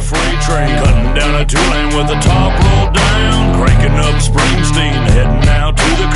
freight train, cutting down a two-lane with the top rolled down, cranking up Springsteen, heading out to the